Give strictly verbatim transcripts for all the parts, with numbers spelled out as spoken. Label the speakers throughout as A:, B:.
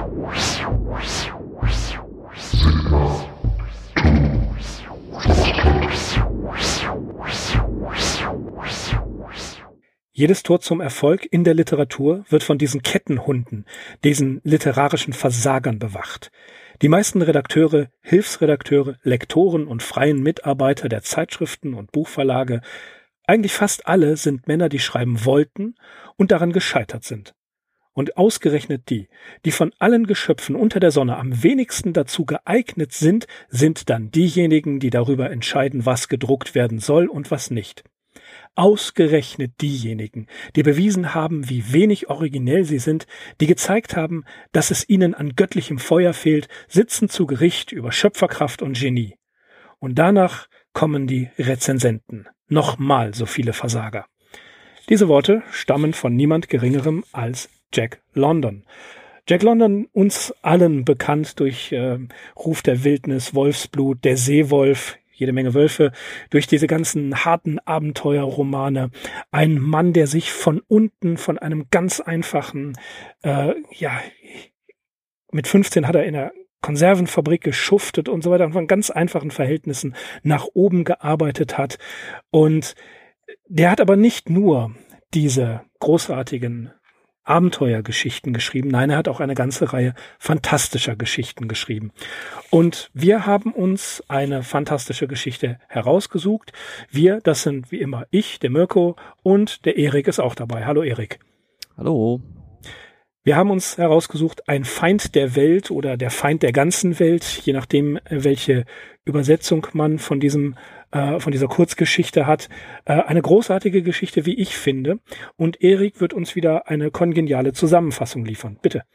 A: Jedes Tor zum Erfolg in der Literatur wird von diesen Kettenhunden, diesen literarischen Versagern bewacht. Die meisten Redakteure, Hilfsredakteure, Lektoren und freien Mitarbeiter der Zeitschriften und Buchverlage, eigentlich fast alle sind Männer, die schreiben wollten und daran gescheitert sind. Und ausgerechnet die, die von allen Geschöpfen unter der Sonne am wenigsten dazu geeignet sind, sind dann diejenigen, die darüber entscheiden, was gedruckt werden soll und was nicht. Ausgerechnet diejenigen, die bewiesen haben, wie wenig originell sie sind, die gezeigt haben, dass es ihnen an göttlichem Feuer fehlt, sitzen zu Gericht über Schöpferkraft und Genie. Und danach kommen die Rezensenten. Nochmal so viele Versager. Diese Worte stammen von niemand Geringerem als Jack London. Jack London, uns allen bekannt durch äh, Ruf der Wildnis, Wolfsblut, der Seewolf, jede Menge Wölfe, durch diese ganzen harten Abenteuerromane. Ein Mann, der sich von unten, von einem ganz einfachen, äh, ja, mit fünfzehn hat er in der Konservenfabrik geschuftet und so weiter, und von ganz einfachen Verhältnissen nach oben gearbeitet hat. Und der hat aber nicht nur diese großartigen Abenteuergeschichten geschrieben. Nein, er hat auch eine ganze Reihe fantastischer Geschichten geschrieben. Und wir haben uns eine fantastische Geschichte herausgesucht. Wir, das sind wie immer ich, der Mirko, und der Erik ist auch dabei. Hallo Erik.
B: Hallo.
A: Wir haben uns herausgesucht, ein Feind der Welt oder der Feind der ganzen Welt, je nachdem, welche Übersetzung man von diesem äh, von dieser Kurzgeschichte hat. Äh, eine großartige Geschichte, wie ich finde. Und Erik wird uns wieder eine kongeniale Zusammenfassung liefern. Bitte.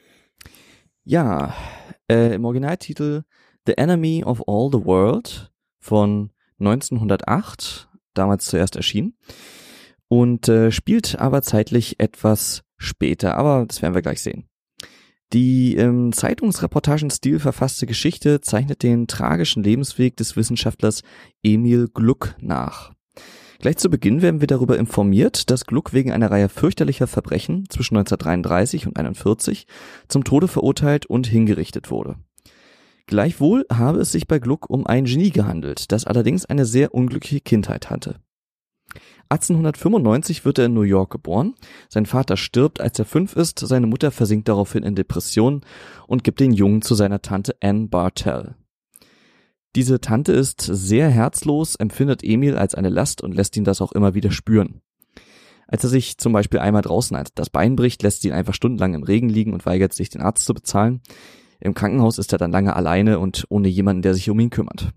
B: Ja, äh, im Originaltitel The Enemy of All the World von neunzehnhundertacht, damals zuerst erschienen. Und äh, spielt aber zeitlich etwas später, aber das werden wir gleich sehen. Die im Zeitungsreportagenstil verfasste Geschichte zeichnet den tragischen Lebensweg des Wissenschaftlers Emil Gluck nach. Gleich zu Beginn werden wir darüber informiert, dass Gluck wegen einer Reihe fürchterlicher Verbrechen zwischen neunzehnhundertdreiunddreißig und einundvierzig zum Tode verurteilt und hingerichtet wurde. Gleichwohl habe es sich bei Gluck um ein Genie gehandelt, das allerdings eine sehr unglückliche Kindheit hatte. achtzehnhundertfünfundneunzig wird er in New York geboren. Sein Vater stirbt, als er fünf ist. Seine Mutter versinkt daraufhin in Depressionen und gibt den Jungen zu seiner Tante Anne Bartell. Diese Tante ist sehr herzlos, empfindet Emil als eine Last und lässt ihn das auch immer wieder spüren. Als er sich zum Beispiel einmal draußen das Bein bricht, lässt sie ihn einfach stundenlang im Regen liegen und weigert sich, den Arzt zu bezahlen. Im Krankenhaus ist er dann lange alleine und ohne jemanden, der sich um ihn kümmert.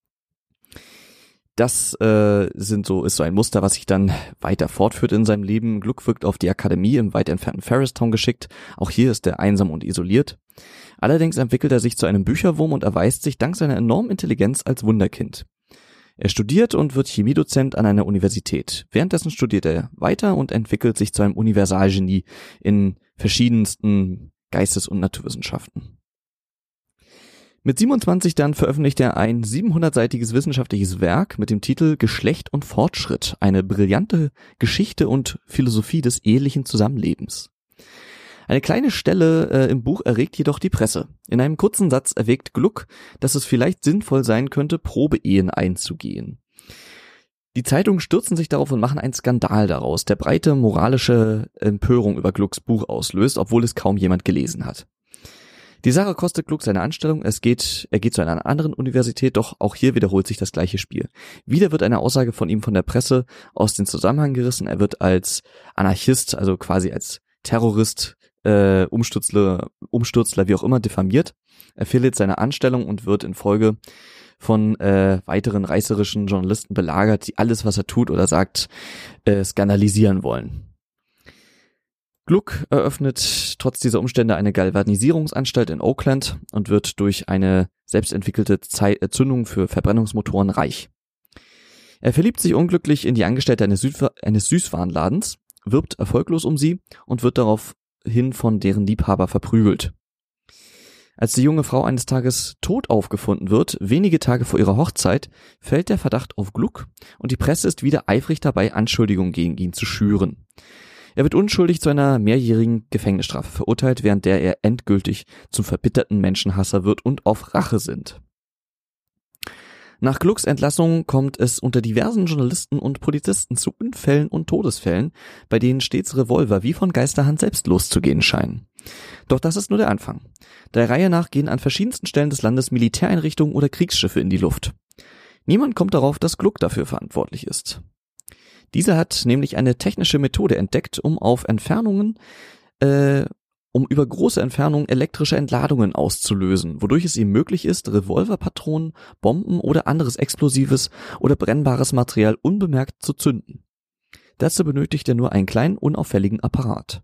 B: Das äh, sind so ist so ein Muster, was sich dann weiter fortführt in seinem Leben. Gluck wird auf die Akademie im weit entfernten Ferristown geschickt. Auch hier ist er einsam und isoliert. Allerdings entwickelt er sich zu einem Bücherwurm und erweist sich dank seiner enormen Intelligenz als Wunderkind. Er studiert und wird Chemiedozent an einer Universität. Währenddessen studiert er weiter und entwickelt sich zu einem Universalgenie in verschiedensten Geistes- und Naturwissenschaften. Mit siebenundzwanzig dann veröffentlicht er ein siebenhundertseitiges wissenschaftliches Werk mit dem Titel Geschlecht und Fortschritt, eine brillante Geschichte und Philosophie des ehelichen Zusammenlebens. Eine kleine Stelle äh, im Buch erregt jedoch die Presse. In einem kurzen Satz erwägt Gluck, dass es vielleicht sinnvoll sein könnte, Probeehen einzugehen. Die Zeitungen stürzen sich darauf und machen einen Skandal daraus, der breite moralische Empörung über Glucks Buch auslöst, obwohl es kaum jemand gelesen hat. Die Sache kostet Gluck seine Anstellung, es geht, er geht zu einer anderen Universität, doch auch hier wiederholt sich das gleiche Spiel. Wieder wird eine Aussage von ihm von der Presse aus dem Zusammenhang gerissen, er wird als Anarchist, also quasi als Terrorist, äh, Umstürzler, Umstürzler, wie auch immer, diffamiert. Er verliert seine Anstellung und wird in Folge von äh, weiteren reißerischen Journalisten belagert, die alles, was er tut oder sagt, äh, skandalisieren wollen. Gluck eröffnet trotz dieser Umstände eine Galvanisierungsanstalt in Oakland und wird durch eine selbstentwickelte Zei- Zündung für Verbrennungsmotoren reich. Er verliebt sich unglücklich in die Angestellte eines, Südwa- eines Süßwarenladens, wirbt erfolglos um sie und wird daraufhin von deren Liebhaber verprügelt. Als die junge Frau eines Tages tot aufgefunden wird, wenige Tage vor ihrer Hochzeit, fällt der Verdacht auf Gluck und die Presse ist wieder eifrig dabei, Anschuldigungen gegen ihn zu schüren. Er wird unschuldig zu einer mehrjährigen Gefängnisstrafe verurteilt, während der er endgültig zum verbitterten Menschenhasser wird und auf Rache sinnt. Nach Glucks Entlassung kommt es unter diversen Journalisten und Polizisten zu Unfällen und Todesfällen, bei denen stets Revolver wie von Geisterhand selbst loszugehen scheinen. Doch das ist nur der Anfang. Der Reihe nach gehen an verschiedensten Stellen des Landes Militäreinrichtungen oder Kriegsschiffe in die Luft. Niemand kommt darauf, dass Gluck dafür verantwortlich ist. Dieser hat nämlich eine technische Methode entdeckt, um auf Entfernungen, äh, um über große Entfernungen elektrische Entladungen auszulösen, wodurch es ihm möglich ist, Revolverpatronen, Bomben oder anderes explosives oder brennbares Material unbemerkt zu zünden. Dazu benötigt er nur einen kleinen, unauffälligen Apparat.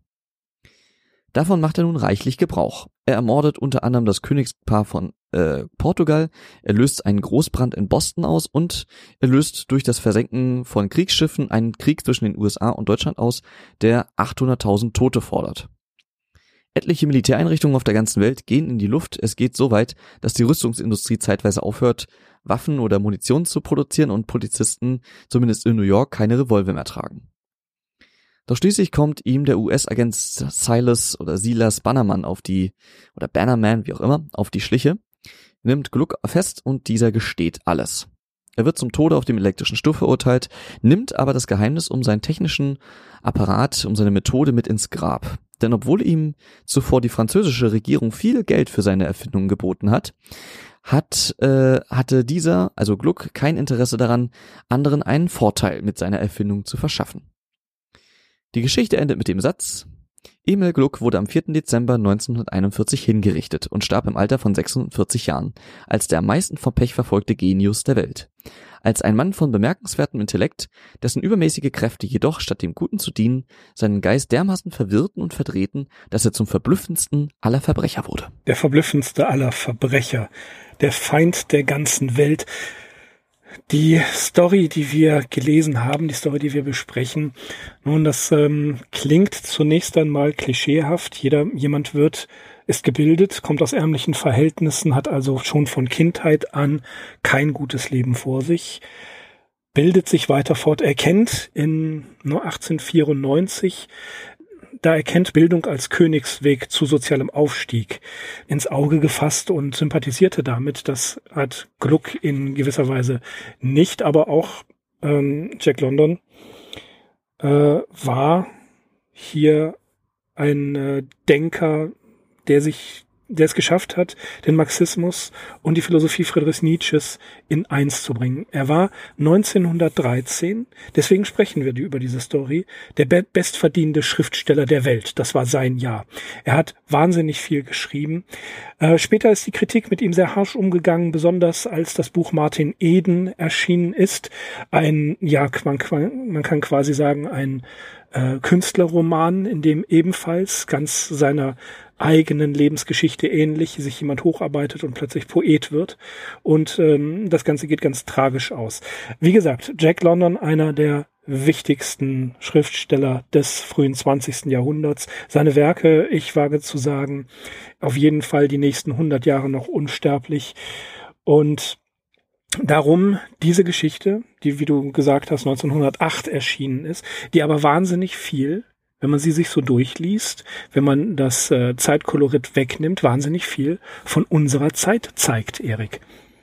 B: Davon macht er nun reichlich Gebrauch. Er ermordet unter anderem das Königspaar von äh, Portugal, er löst einen Großbrand in Boston aus und er löst durch das Versenken von Kriegsschiffen einen Krieg zwischen den U S A und Deutschland aus, der achthunderttausend Tote fordert. Etliche Militäreinrichtungen auf der ganzen Welt gehen in die Luft. Es geht so weit, dass die Rüstungsindustrie zeitweise aufhört, Waffen oder Munition zu produzieren und Polizisten, zumindest in New York, keine Revolver mehr tragen. Doch schließlich kommt ihm der U S-Agent Silas oder Silas Bannerman auf die, oder Bannerman, wie auch immer, auf die Schliche, nimmt Gluck fest und dieser gesteht alles. Er wird zum Tode auf dem elektrischen Stuhl verurteilt, nimmt aber das Geheimnis um seinen technischen Apparat, um seine Methode mit ins Grab. Denn obwohl ihm zuvor die französische Regierung viel Geld für seine Erfindungen geboten hat, hat äh, hatte dieser, also Gluck, kein Interesse daran, anderen einen Vorteil mit seiner Erfindung zu verschaffen. Die Geschichte endet mit dem Satz: Emil Gluck wurde am vierten Dezember neunzehnhunderteinundvierzig hingerichtet und starb im Alter von sechsundvierzig Jahren, als der am meisten vom Pech verfolgte Genius der Welt. Als ein Mann von bemerkenswertem Intellekt, dessen übermäßige Kräfte jedoch, statt dem Guten zu dienen, seinen Geist dermaßen verwirrten und verdrehten, dass er zum verblüffendsten aller Verbrecher wurde.
A: Der verblüffendste aller Verbrecher, der Feind der ganzen Welt. Die Story, die wir gelesen haben, die Story, die wir besprechen, nun, das ähm, klingt zunächst einmal klischeehaft. Jeder, jemand wird, ist gebildet, kommt aus ärmlichen Verhältnissen, hat also schon von Kindheit an kein gutes Leben vor sich, bildet sich weiter fort, erkennt in nur achtzehnhundertvierundneunzig, da erkennt Bildung als Königsweg zu sozialem Aufstieg ins Auge gefasst und sympathisierte damit. Das hat Gluck in gewisser Weise nicht, aber auch ähm, Jack London äh, war hier ein äh, Denker, der sich, der es geschafft hat, den Marxismus und die Philosophie Friedrich Nietzsches in eins zu bringen. Er war neunzehnhundertdreizehn, deswegen sprechen wir über diese Story, der be- bestverdienende Schriftsteller der Welt. Das war sein Jahr. Er hat wahnsinnig viel geschrieben. Äh, später ist die Kritik mit ihm sehr harsch umgegangen, besonders als das Buch Martin Eden erschienen ist. Ein, ja, man, man kann quasi sagen, ein äh, Künstlerroman, in dem ebenfalls ganz seiner eigenen Lebensgeschichte ähnlich sich jemand hocharbeitet und plötzlich Poet wird. Und ähm, das Ganze geht ganz tragisch aus. Wie gesagt, Jack London, einer der wichtigsten Schriftsteller des frühen zwanzigsten Jahrhunderts. Seine Werke, ich wage zu sagen, auf jeden Fall die nächsten hundert Jahre noch unsterblich. Und darum diese Geschichte, die, wie du gesagt hast, neunzehnhundertacht erschienen ist, die aber wahnsinnig viel, wenn man sie sich so durchliest, wenn man das äh, Zeitkolorit wegnimmt, wahnsinnig viel von unserer Zeit zeigt, Erik.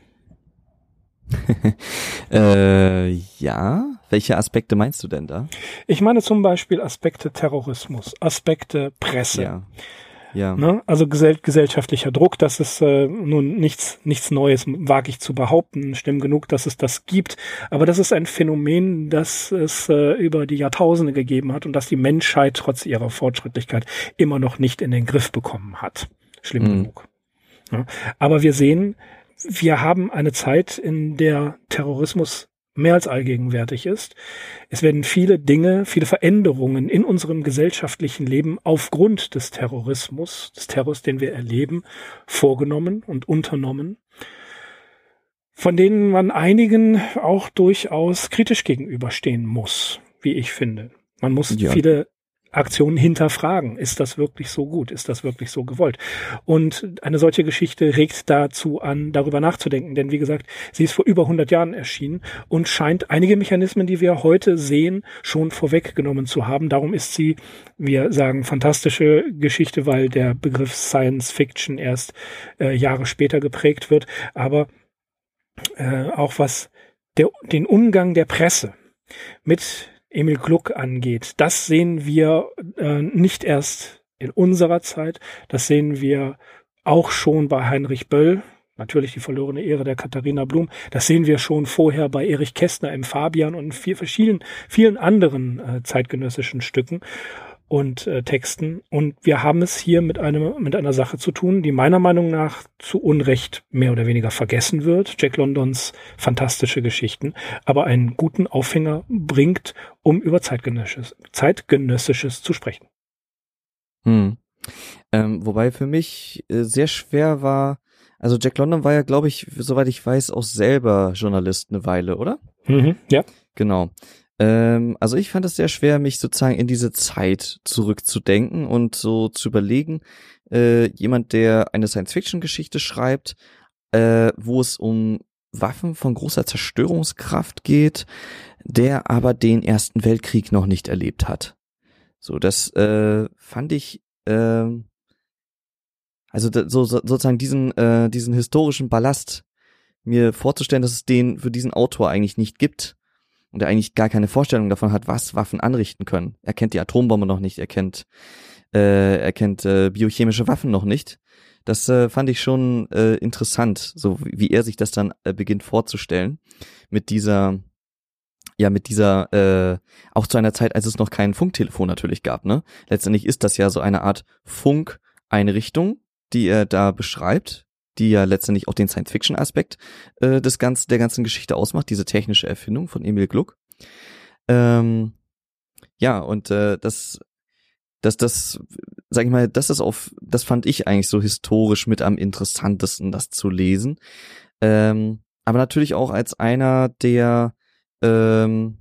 B: äh, ja, welche Aspekte meinst du denn da?
A: Ich meine zum Beispiel Aspekte Terrorismus, Aspekte Presse.
B: Ja. Ja.
A: Ne? Also gesell- gesellschaftlicher Druck, das ist äh, nun nichts nichts Neues, wage ich zu behaupten, stimmt genug, dass es das gibt, aber das ist ein Phänomen, das es äh, über die Jahrtausende gegeben hat und das die Menschheit trotz ihrer Fortschrittlichkeit immer noch nicht in den Griff bekommen hat. Schlimm mhm. genug. Ja? Aber wir sehen, wir haben eine Zeit, in der Terrorismus mehr als allgegenwärtig ist. Es werden viele Dinge, viele Veränderungen in unserem gesellschaftlichen Leben aufgrund des Terrorismus, des Terrors, den wir erleben, vorgenommen und unternommen, von denen man einigen auch durchaus kritisch gegenüberstehen muss, wie ich finde. Man muss ja. viele Aktionen hinterfragen. Ist das wirklich so gut? Ist das wirklich so gewollt? Und eine solche Geschichte regt dazu an, darüber nachzudenken. Denn wie gesagt, sie ist vor über hundert Jahren erschienen und scheint einige Mechanismen, die wir heute sehen, schon vorweggenommen zu haben. Darum ist sie, wir sagen, fantastische Geschichte, weil der Begriff Science Fiction erst äh, Jahre später geprägt wird. Aber äh, auch was der, den Umgang der Presse mit Emil Gluck angeht, das sehen wir äh, nicht erst in unserer Zeit, das sehen wir auch schon bei Heinrich Böll, natürlich die verlorene Ehre der Katharina Blum, das sehen wir schon vorher bei Erich Kästner im Fabian und in vier verschiedenen, vielen anderen äh, zeitgenössischen Stücken und äh, Texten. Und wir haben es hier mit einem mit einer Sache zu tun, die meiner Meinung nach zu Unrecht mehr oder weniger vergessen wird. Jack Londons fantastische Geschichten, aber einen guten Aufhänger bringt, um über Zeitgenössisches, Zeitgenössisches zu sprechen.
B: Hm. Ähm, wobei für mich äh, sehr schwer war, also Jack London war ja, glaube ich, soweit ich weiß, auch selber Journalist eine Weile, oder?
A: Mhm, ja.
B: Genau. Ähm, also ich fand es sehr schwer, mich sozusagen in diese Zeit zurückzudenken und so zu überlegen, äh, jemand, der eine Science-Fiction-Geschichte schreibt, äh, wo es um Waffen von großer Zerstörungskraft geht, der aber den Ersten Weltkrieg noch nicht erlebt hat. So, das äh, fand ich, äh, also da, so, so sozusagen diesen äh, diesen historischen Ballast mir vorzustellen, dass es den für diesen Autor eigentlich nicht gibt. Und er eigentlich gar keine Vorstellung davon hat, was Waffen anrichten können. Er kennt die Atombombe noch nicht, er kennt, äh, er kennt äh, biochemische Waffen noch nicht. Das äh, fand ich schon äh, interessant, so wie, wie er sich das dann äh, beginnt vorzustellen. Mit dieser, ja, mit dieser, äh, auch zu einer Zeit, als es noch kein Funktelefon natürlich gab, ne? Letztendlich ist das ja so eine Art Funkeinrichtung, die er da beschreibt, die ja letztendlich auch den Science-Fiction-Aspekt äh, des ganzen, der ganzen Geschichte ausmacht, diese technische Erfindung von Emil Gluck. Ähm, ja, und äh, das, das, das, sag ich mal, das ist auf, das fand ich eigentlich so historisch mit am interessantesten, das zu lesen. Ähm, aber natürlich auch als einer, der, ähm,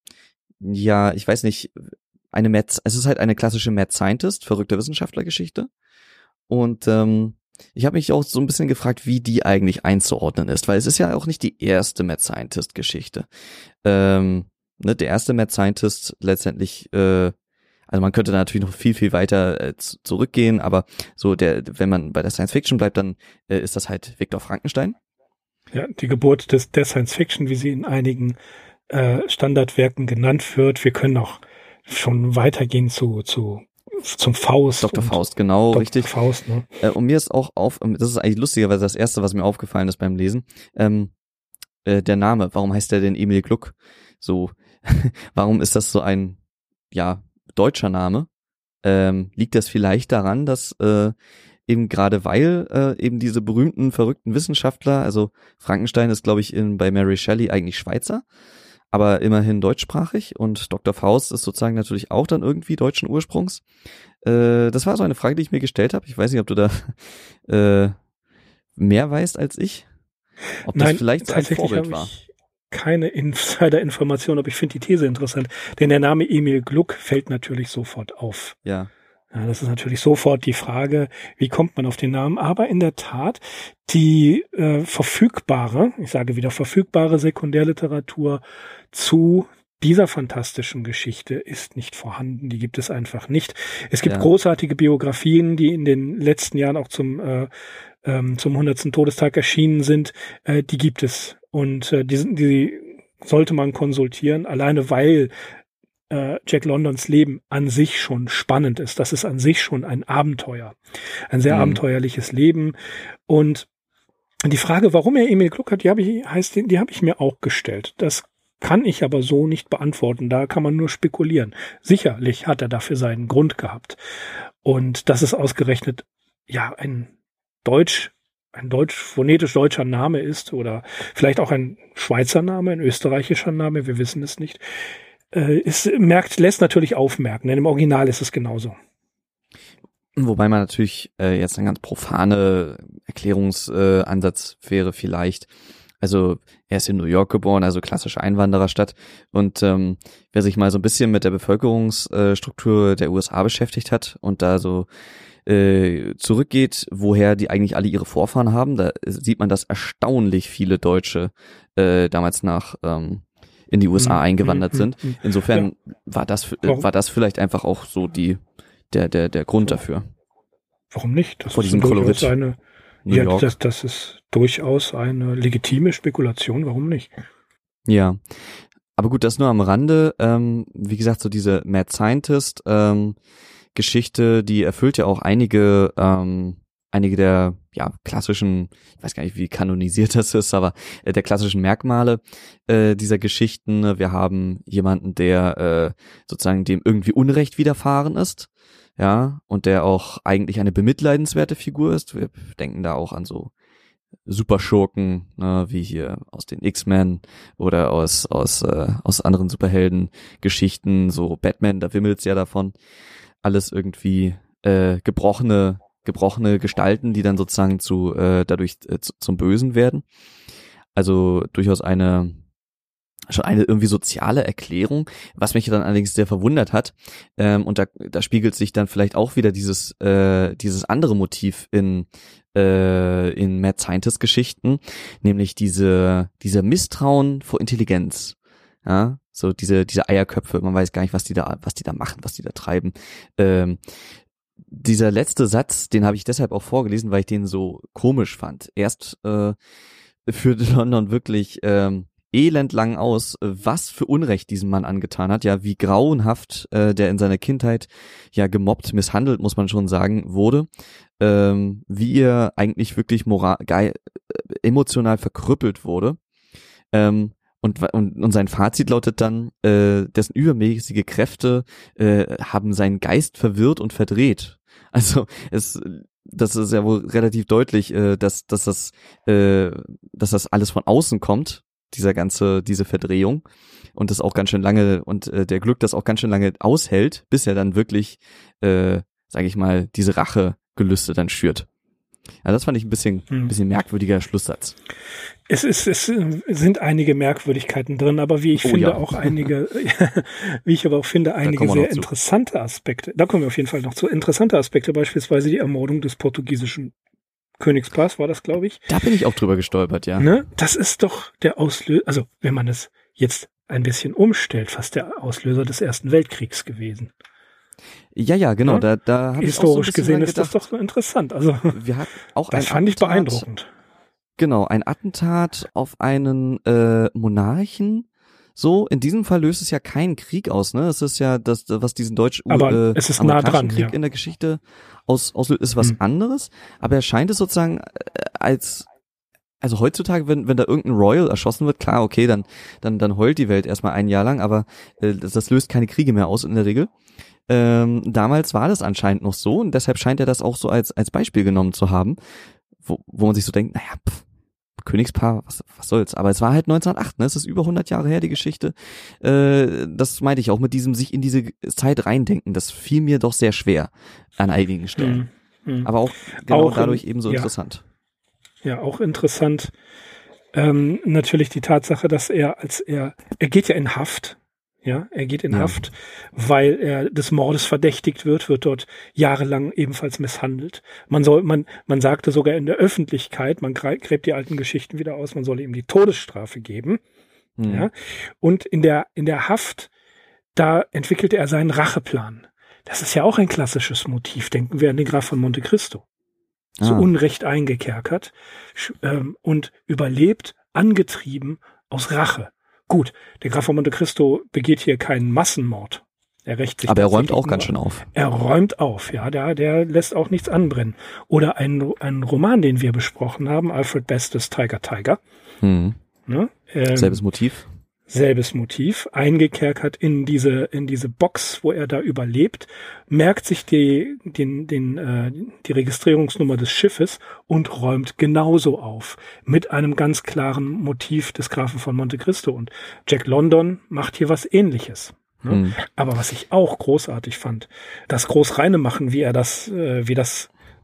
B: ja, ich weiß nicht, eine Mad, es ist halt eine klassische Mad Scientist, verrückte Wissenschaftlergeschichte. Und ähm, ich habe mich auch so ein bisschen gefragt, wie die eigentlich einzuordnen ist, weil es ist ja auch nicht die erste Mad Scientist-Geschichte. Ähm, ne, der erste Mad Scientist letztendlich, äh, also man könnte da natürlich noch viel, viel weiter äh, z- zurückgehen, aber so der, wenn man bei der Science Fiction bleibt, dann äh, ist das halt Viktor Frankenstein.
A: Ja, die Geburt des, der Science Fiction, wie sie in einigen äh, Standardwerken genannt wird. Wir können auch schon weitergehen zu, zu zum Faust.
B: Doktor Faust, genau,
A: Doktor
B: richtig.
A: Faust, ne?
B: Äh, und mir ist auch auf, das ist eigentlich lustigerweise das Erste, was mir aufgefallen ist beim Lesen, ähm, äh, der Name. Warum heißt der denn Emil Gluck? So, warum ist das so ein, ja, deutscher Name? Ähm, liegt das vielleicht daran, dass äh, eben gerade weil äh, eben diese berühmten, verrückten Wissenschaftler, also Frankenstein ist, glaube ich, in, bei Mary Shelley eigentlich Schweizer, aber immerhin deutschsprachig, und Doktor Faust ist sozusagen natürlich auch dann irgendwie deutschen Ursprungs. Äh, das war so eine Frage, die ich mir gestellt habe. Ich weiß nicht, ob du da äh, mehr weißt als ich. Ob das
A: Nein,
B: vielleicht so ein Vorbild
A: ich
B: war.
A: Keine Insider-Information, aber ich finde die These interessant. Denn der Name Emil Gluck fällt natürlich sofort auf.
B: Ja.
A: Ja, das ist natürlich sofort die Frage, wie kommt man auf den Namen? Aber in der Tat, die äh, verfügbare, ich sage wieder verfügbare Sekundärliteratur zu dieser fantastischen Geschichte ist nicht vorhanden. Die gibt es einfach nicht. Es gibt
B: Ja.
A: großartige Biografien, die in den letzten Jahren auch zum äh, ähm, zum hundertsten Todestag erschienen sind. Äh, die gibt es. Und äh, die, die sollte man konsultieren, alleine weil Jack Londons Leben an sich schon spannend ist. Das ist an sich schon ein Abenteuer. Ein sehr
B: Mhm.
A: abenteuerliches Leben. Und die Frage, warum er Emil Gluck hat, die habe ich, heißt, die habe ich mir auch gestellt. Das kann ich aber so nicht beantworten. Da kann man nur spekulieren. Sicherlich hat er dafür seinen Grund gehabt. Und dass es ausgerechnet, ja, ein Deutsch, ein deutsch, phonetisch deutscher Name ist oder vielleicht auch ein Schweizer Name, ein österreichischer Name, wir wissen es nicht. Es merkt, lässt natürlich aufmerken, denn im Original ist es genauso.
B: Wobei man natürlich äh, jetzt ein ganz profane Erklärungsansatz äh, wäre vielleicht, Also er ist in New York geboren, also klassische Einwandererstadt. Und ähm, wer sich mal so ein bisschen mit der Bevölkerungsstruktur der U S A beschäftigt hat und da so äh, zurückgeht, woher die eigentlich alle ihre Vorfahren haben, da sieht man, dass erstaunlich viele Deutsche äh, damals nach ähm, in die U S A eingewandert sind. Insofern ja. war das äh, war das vielleicht einfach auch so die der der der Grund dafür.
A: Warum nicht? Das
B: Vor diesem Kolorit.
A: Eine, ja, das, das ist durchaus eine legitime Spekulation. Warum nicht?
B: Ja, aber gut, das nur am Rande. Ähm, wie gesagt, so diese Mad Scientist ähm, Geschichte, die erfüllt ja auch einige ähm, einige der ja klassischen, ich weiß gar nicht, wie kanonisiert das ist, aber äh, der klassischen Merkmale äh, dieser Geschichten. Wir haben jemanden, der äh, sozusagen dem irgendwie Unrecht widerfahren ist, ja, und der auch eigentlich eine bemitleidenswerte Figur ist. Wir denken da auch an so Superschurken, ne, wie hier aus den X-Men oder aus aus äh, aus anderen Superhelden-Geschichten, so Batman, da wimmelt's ja davon. Alles irgendwie äh, gebrochene gebrochene Gestalten, die dann sozusagen zu äh, dadurch äh, zu, zum Bösen werden. Also durchaus eine schon eine irgendwie soziale Erklärung, was mich dann allerdings sehr verwundert hat. Ähm, und da, da spiegelt sich dann vielleicht auch wieder dieses äh, dieses andere Motiv in äh, in Mad Scientist Geschichten, nämlich diese dieser Misstrauen vor Intelligenz. Ja, so diese diese Eierköpfe, man weiß gar nicht, was die da was die da machen, was die da treiben. Ähm, dieser letzte Satz, den habe ich deshalb auch vorgelesen, weil ich den so komisch fand. Erst äh, führte London wirklich ähm, elendlang aus, was für Unrecht diesem Mann angetan hat, ja, wie grauenhaft äh, der in seiner Kindheit ja gemobbt, misshandelt, muss man schon sagen, wurde, ähm, wie er eigentlich wirklich moral, geil, emotional verkrüppelt wurde. Ähm, Und, und, und sein Fazit lautet dann, äh, dessen übermäßige Kräfte äh, haben seinen Geist verwirrt und verdreht. Also es, das ist ja wohl relativ deutlich, äh, dass, dass das, äh, dass das alles von außen kommt, dieser ganze, diese Verdrehung, und das auch ganz schön lange und äh, der Glück das auch ganz schön lange aushält, bis er dann wirklich, äh, sage ich mal, diese Rachegelüste dann schürt. Ja, das fand ich ein bisschen, ein bisschen merkwürdiger Schlusssatz.
A: Es ist, es sind einige Merkwürdigkeiten drin, aber wie ich oh, finde ja. auch einige, wie ich aber auch finde, einige sehr interessante Aspekte. Da kommen wir auf jeden Fall noch zu. Interessante Aspekte, beispielsweise die Ermordung des portugiesischen Königspaars, war das, glaube ich.
B: Da bin ich auch drüber gestolpert, ja.
A: Ne? Das ist doch der Auslöser, also wenn man es jetzt ein bisschen umstellt, fast der Auslöser des Ersten Weltkriegs gewesen.
B: Ja, ja, genau. Ja? Da, da hab
A: historisch
B: ich auch so
A: gesehen ist das doch so interessant. Also
B: wir hatten auch
A: das fand ich beeindruckend.
B: Genau, ein Attentat auf einen äh, Monarchen. So, in diesem Fall löst es ja keinen Krieg aus, ne? Es ist ja das, was diesen deutsch
A: aber äh, es ist nah dran,
B: Krieg
A: ja.
B: in der Geschichte aus, auslöst, ist was hm. anderes. Aber er scheint es sozusagen äh, als also heutzutage, wenn wenn da irgendein Royal erschossen wird, klar, okay, dann dann dann heult die Welt erstmal ein Jahr lang, aber äh, das, das löst keine Kriege mehr aus in der Regel. Ähm, damals war das anscheinend noch so und deshalb scheint er das auch so als als Beispiel genommen zu haben, wo wo man sich so denkt, naja, pff, Königspaar, was, was soll's, aber es war halt neunzehnhundertacht, ne? Es ist über hundert Jahre her, die Geschichte. Äh, das meinte ich auch mit diesem sich in diese Zeit reindenken, das fiel mir doch sehr schwer an einigen Stellen. Mhm. Mhm. Aber auch genau auch, dadurch ebenso ja. interessant.
A: Ja, auch interessant. Ähm, natürlich die Tatsache, dass er als er, er geht ja in Haft. Ja, er geht in ja. Haft, weil er des Mordes verdächtigt wird, wird dort jahrelang ebenfalls misshandelt. Man soll, man, man sagte sogar in der Öffentlichkeit, man gräbt die alten Geschichten wieder aus, man solle ihm die Todesstrafe geben. Mhm. Ja, und in der, in der Haft, da entwickelte er seinen Racheplan. Das ist ja auch ein klassisches Motiv. Denken wir an den Graf von Monte Cristo. Ah. Zu Unrecht eingekerkert, ähm, und überlebt, angetrieben aus Rache. Gut, der Graf von Monte Cristo begeht hier keinen Massenmord. Er rächt sich.
B: Aber er räumt auch ganz schön auf.
A: Er räumt auf, ja, der, der lässt auch nichts anbrennen. Oder ein, ein Roman, den wir besprochen haben, Alfred Bestes Tiger Tiger.
B: Hm.
A: Ne? Ähm,
B: Selbes Motiv.
A: Selbes Motiv, eingekerkert in diese in diese Box, wo er da überlebt, merkt sich die den den äh, die Registrierungsnummer des Schiffes und räumt genauso auf mit einem ganz klaren Motiv des Grafen von Monte Cristo, und Jack London macht hier was Ähnliches. Ne? Mhm. Aber was ich auch großartig fand, das Großreine machen, wie er das äh, wie das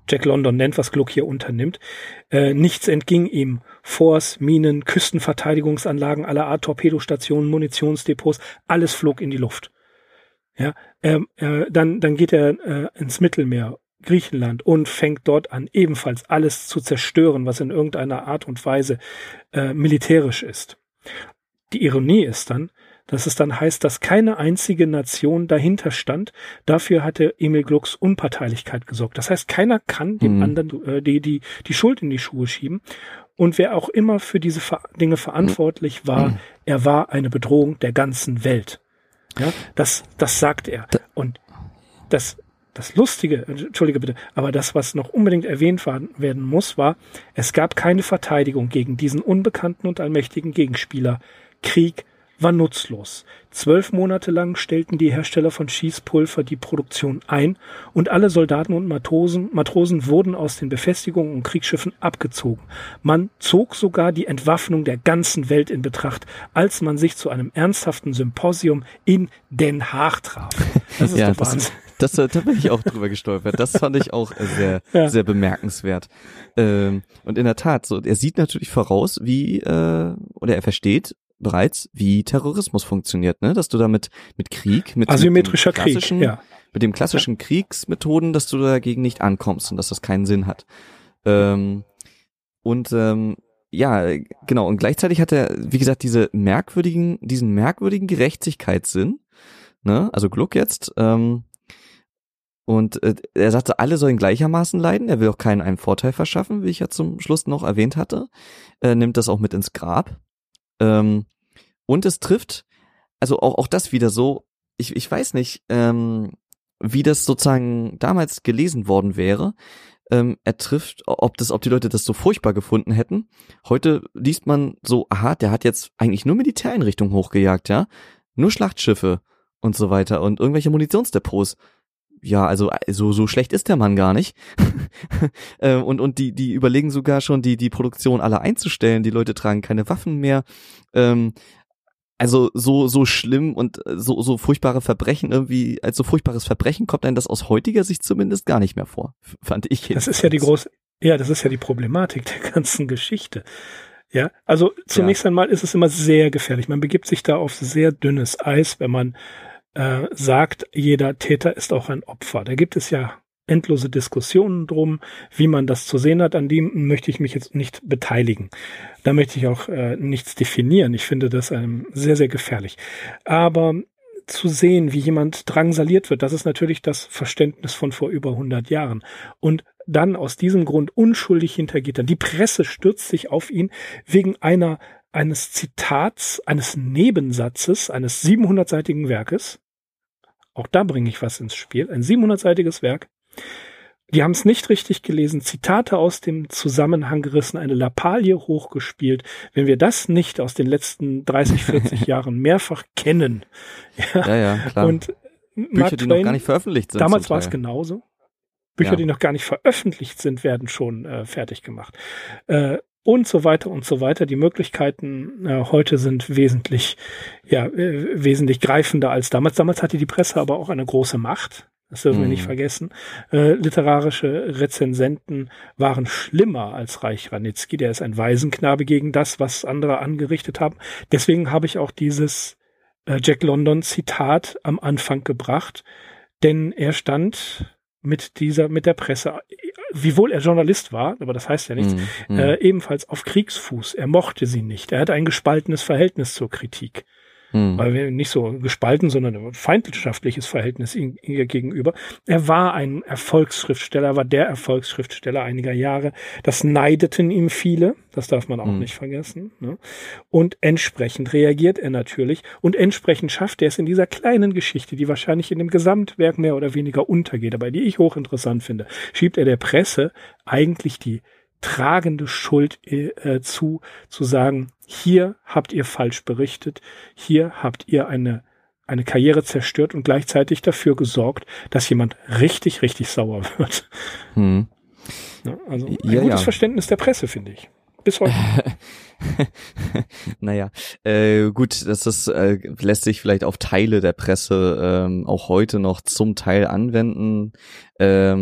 A: Jack London nennt, was Gluck hier unternimmt. Äh, nichts entging ihm. Forts, Minen, Küstenverteidigungsanlagen aller Art, Torpedostationen, Munitionsdepots, alles flog in die Luft. Ja, ähm, äh, dann, dann geht er äh, ins Mittelmeer, Griechenland, und fängt dort an, ebenfalls alles zu zerstören, was in irgendeiner Art und Weise äh, militärisch ist. Die Ironie ist dann, dass es dann heißt, dass keine einzige Nation dahinter stand. Dafür hatte Emil Glucks Unparteilichkeit gesorgt. Das heißt, keiner kann dem mhm. anderen äh, die, die, die Schuld in die Schuhe schieben. Und wer auch immer für diese Ver- Dinge verantwortlich war, mhm. er war eine Bedrohung der ganzen Welt. Ja, das, das sagt er. Und das, das Lustige, entschuldige bitte, aber das, was noch unbedingt erwähnt werden muss, war, es gab keine Verteidigung gegen diesen unbekannten und allmächtigen Gegenspieler. Krieg war nutzlos. Zwölf Monate lang stellten die Hersteller von Schießpulver die Produktion ein und alle Soldaten und Matrosen, Matrosen wurden aus den Befestigungen und Kriegsschiffen abgezogen. Man zog sogar die Entwaffnung der ganzen Welt in Betracht, als man sich zu einem ernsthaften Symposium in Den Haag traf. Das ist
B: ja,
A: doch Wahnsinn.
B: Das, das, da bin ich auch drüber gestolpert. Das fand ich auch sehr, ja. sehr bemerkenswert. Ähm, und in der Tat, so, er sieht natürlich voraus, wie, äh, oder er versteht bereits, wie Terrorismus funktioniert, ne? Dass du damit mit Krieg, mit
A: asymmetrischer
B: mit Krieg, ja. mit dem klassischen
A: ja.
B: Kriegsmethoden, dass du dagegen nicht ankommst und dass das keinen Sinn hat. Ähm, und ähm, ja, genau. Und gleichzeitig hat er, wie gesagt, diese merkwürdigen, diesen merkwürdigen Gerechtigkeitssinn, ne? Also Gluck jetzt. Ähm, und äh, er sagte, alle sollen gleichermaßen leiden. Er will auch keinen einen Vorteil verschaffen, wie ich ja zum Schluss noch erwähnt hatte. Er nimmt das auch mit ins Grab. Ähm, und es trifft, also auch auch das wieder so, ich ich weiß nicht, ähm, wie das sozusagen damals gelesen worden wäre. Ähm, er trifft, ob das, ob die Leute das so furchtbar gefunden hätten. Heute liest man so, aha, der hat jetzt eigentlich nur Militäreinrichtungen hochgejagt, ja, nur Schlachtschiffe und so weiter und irgendwelche Munitionsdepots. Ja, also so so schlecht ist der Mann gar nicht. und und die die überlegen sogar schon, die die Produktion alle einzustellen. Die Leute tragen keine Waffen mehr. Ähm, also so so schlimm und so so furchtbare Verbrechen irgendwie, als so furchtbares Verbrechen kommt einem das aus heutiger Sicht zumindest gar nicht mehr vor, fand ich jedenfalls.
A: Das ist ja die große, ja, das ist ja die Problematik der ganzen Geschichte. Ja, also zunächst ja. einmal ist es immer sehr gefährlich. Man begibt sich da auf sehr dünnes Eis, wenn man Äh, sagt, jeder Täter ist auch ein Opfer. Da gibt es ja endlose Diskussionen drum, wie man das zu sehen hat. An dem möchte ich mich jetzt nicht beteiligen. Da möchte ich auch äh, nichts definieren. Ich finde das ähm, sehr, sehr gefährlich. Aber zu sehen, wie jemand drangsaliert wird, das ist natürlich das Verständnis von vor über hundert Jahren. Und dann aus diesem Grund unschuldig hinter Gittern. Die Presse stürzt sich auf ihn wegen einer eines Zitats, eines Nebensatzes, eines siebenhundertseitigen Werkes. Auch da bringe ich was ins Spiel. Ein siebenhundertseitiges Werk. Die haben es nicht richtig gelesen. Zitate aus dem Zusammenhang gerissen, eine Lappalie hochgespielt. Wenn wir das nicht aus den letzten dreißig, vierzig Jahren mehrfach kennen.
B: Ja, ja, ja, klar.
A: Und
B: Bücher,
A: Mark
B: die
A: Twain,
B: noch gar nicht veröffentlicht sind.
A: Damals war es genauso. Bücher,
B: ja.
A: die noch gar nicht veröffentlicht sind, werden schon äh, fertig gemacht. Äh, und so weiter und so weiter. Die Möglichkeiten äh, heute sind wesentlich, ja, äh, wesentlich greifender als damals. Damals hatte die Presse aber auch eine große Macht. Das dürfen mm. wir nicht vergessen. Äh, literarische Rezensenten waren schlimmer als Reich Ranitzky. Der ist ein Waisenknabe gegen das, was andere angerichtet haben. Deswegen habe ich auch dieses äh, Jack London Zitat am Anfang gebracht. Denn er stand mit dieser, mit der Presse, wiewohl er Journalist war, aber das heißt ja nichts, mm, mm. Äh, ebenfalls auf Kriegsfuß. Er mochte sie nicht. Er hatte ein gespaltenes Verhältnis zur Kritik. Mm. Weil wir nicht so gespalten, sondern ein feindschaftliches Verhältnis ihm, ihm gegenüber. Er war ein Erfolgsschriftsteller, war der Erfolgsschriftsteller einiger Jahre. Das neideten ihm viele, das darf man auch mm. nicht vergessen. Ne? Und entsprechend reagiert er natürlich und entsprechend schafft er es in dieser kleinen Geschichte, die wahrscheinlich in dem Gesamtwerk mehr oder weniger untergeht, aber die ich hochinteressant finde, schiebt er der Presse eigentlich die tragende Schuld äh, zu, zu sagen, hier habt ihr falsch berichtet, hier habt ihr eine eine Karriere zerstört und gleichzeitig dafür gesorgt, dass jemand richtig, richtig sauer wird. Hm. Ja, also ein ja, gutes ja. Verständnis der Presse, finde ich. Bis heute.
B: Naja, äh, gut, das ist, äh, lässt sich vielleicht auf Teile der Presse ähm, auch heute noch zum Teil anwenden. Ähm,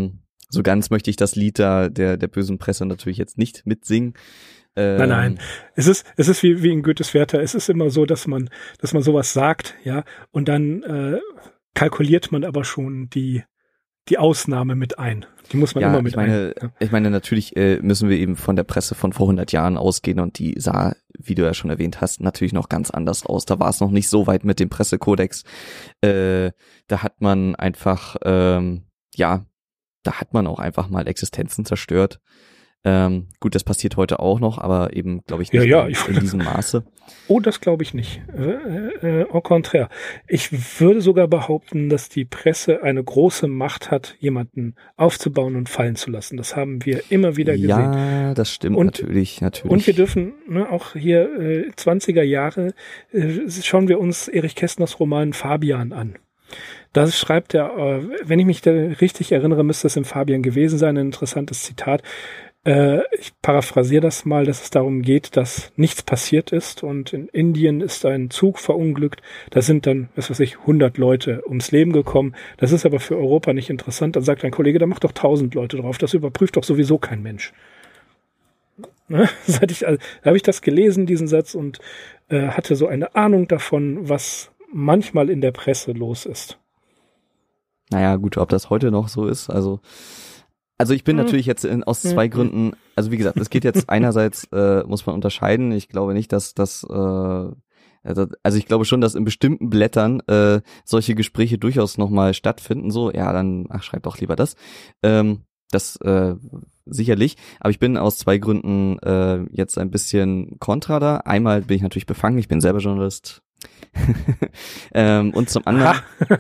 B: so ganz möchte ich das Lied da der, der bösen Presse natürlich jetzt nicht mitsingen. Ähm,
A: nein, nein. Es ist, es ist wie, wie in Goethes Werther. Es ist immer so, dass man, dass man sowas sagt, ja, und dann äh, kalkuliert man aber schon die, die Ausnahme mit ein. Die muss man
B: ja,
A: immer mit
B: ich meine,
A: ein. Ja.
B: Ich meine, natürlich äh, müssen wir eben von der Presse von vor hundert Jahren ausgehen und die sah, wie du ja schon erwähnt hast, natürlich noch ganz anders aus. Da war es noch nicht so weit mit dem Pressekodex. Äh, da hat man einfach, ähm, ja, da hat man auch einfach mal Existenzen zerstört. Ähm, gut, das passiert heute auch noch, aber eben, glaube ich, nicht
A: ja, ja,
B: in, in diesem Maße.
A: Oh, das glaube ich nicht. Äh, äh, au contraire. Ich würde sogar behaupten, dass die Presse eine große Macht hat, jemanden aufzubauen und fallen zu lassen. Das haben wir immer wieder gesehen.
B: Ja, das stimmt
A: und,
B: natürlich, natürlich.
A: Und wir dürfen ne, auch hier äh, zwanziger Jahre, äh, schauen wir uns Erich Kästners Roman Fabian an. Da schreibt er, äh, wenn ich mich da richtig erinnere, müsste es im Fabian gewesen sein, ein interessantes Zitat. Äh, ich paraphrasiere das mal, dass es darum geht, dass nichts passiert ist und in Indien ist ein Zug verunglückt. Da sind dann, was weiß ich, hundert Leute ums Leben gekommen. Das ist aber für Europa nicht interessant. Dann sagt ein Kollege, da macht doch tausend Leute drauf. Das überprüft doch sowieso kein Mensch. Ne? Seit ich, also, da habe ich das gelesen, diesen Satz, und äh, hatte so eine Ahnung davon, was manchmal in der Presse los ist.
B: Naja, gut, ob das heute noch so ist, also Also ich bin
A: hm.
B: natürlich jetzt in, aus zwei hm. Gründen, also wie gesagt, es geht jetzt einerseits, äh, muss man unterscheiden, ich glaube nicht, dass das, äh, also ich glaube schon, dass in bestimmten Blättern äh, solche Gespräche durchaus nochmal stattfinden, so, ja, dann, ach, schreib doch lieber das, ähm, das äh, sicherlich, aber ich bin aus zwei Gründen äh, jetzt ein bisschen kontra da. Einmal bin ich natürlich befangen, ich bin selber Journalist, ähm, und zum anderen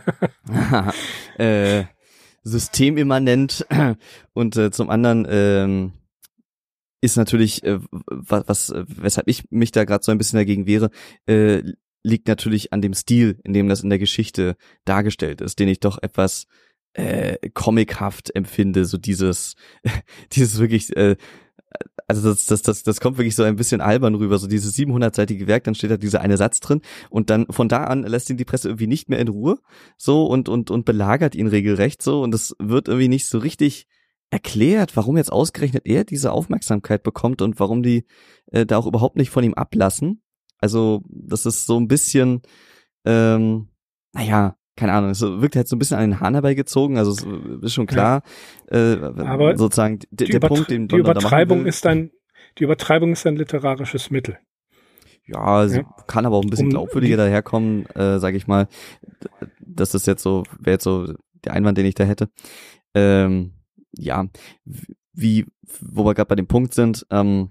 B: äh, systemimmanent und äh, zum anderen ähm, ist natürlich äh, was, was weshalb ich mich da gerade so ein bisschen dagegen wehre, äh, liegt natürlich an dem Stil, in dem das in der Geschichte dargestellt ist, den ich doch etwas äh, comichaft empfinde, so dieses dieses wirklich äh, also das, das, das, das kommt wirklich so ein bisschen albern rüber, so dieses siebenhundertseitige Werk, dann steht da dieser eine Satz drin und dann von da an lässt ihn die Presse irgendwie nicht mehr in Ruhe, so, und, und, und belagert ihn regelrecht, so, und es wird irgendwie nicht so richtig erklärt, warum jetzt ausgerechnet er diese Aufmerksamkeit bekommt und warum die äh, da auch überhaupt nicht von ihm ablassen. Also, das ist so ein bisschen, ähm, naja, keine Ahnung, es wirkt halt so ein bisschen an den Hahn herbeigezogen, also es ist schon klar, ja. äh, aber sozusagen der, der Punkt, den
A: die Übertreibung ist ein, die Übertreibung ist ein literarisches Mittel.
B: Ja, sie ja. kann aber auch ein bisschen um, glaubwürdiger daherkommen, äh, sage ich mal. Das ist jetzt so, wäre jetzt so der Einwand, den ich da hätte. Ähm, ja, wie, wo wir gerade bei dem Punkt sind, ähm,